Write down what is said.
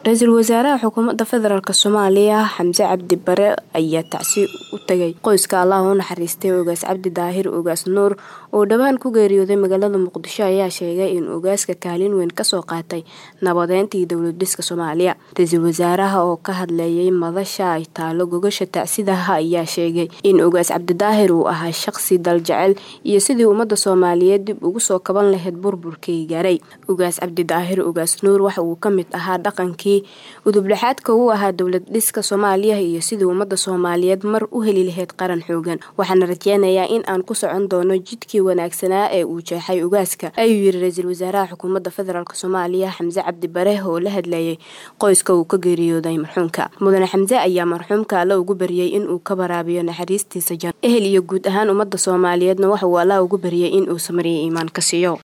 Ra'iisul Wasaaraha Xukuumadda Federaalka Soomaaliya Xamse Cabdi Bare ayaa tacsi u tagay qoyska Allah u naxariistay Ugaas Cabdi Daahir Ugaas Nuur oo dhawaan ku geeriyooday magaalada Muqdisho ayaa sheegay in ugaaska kaalin weyn ka soo qaatay nabadeynta dawlad-dhiska Soomaaliya. Ra'iisul Wasaaraha oo ka hadlayay madasha ay taalo gogasha tacsidaha ayaa sheegay in Ugaas Cabdi Daahir uu ahaa shakhsi dal jecel iyo sidii ummadda Soomaaliyeed dib ugu soo kaban lahayd burburkii gaaray. Ugaas Cabdi Daahir Ugaas Nuur waxa uu ka mid ahaa dhaqankii udub dhaxaadka uu ahaa dawlad-dhiska Soomaaliya iyo sidii ummadda Soomaaliyeed mar u heli lahayd qaran xoogan. Waxaan rajaynayaa in aan ku socon doono jidkii wanaagsanaa ee uu jeexay ugaaska, ayuu yiri Ra'iisul Wasaaraha Xukuumadda Federaalka Soomaaliya Xamse Cabdi Bare oo la hadlayay qoyska uu ka geeriyooday marxuumka. Mudane Xamse ayaa marxuumka la ugu bariyay in uu ka baraabiyo naxariistiisa janno ehel iyo guud ahaan ummadda Soomaaliyeedna waxa uu Allah ugu bariyay in uu samriyo iimaan ka siiyo.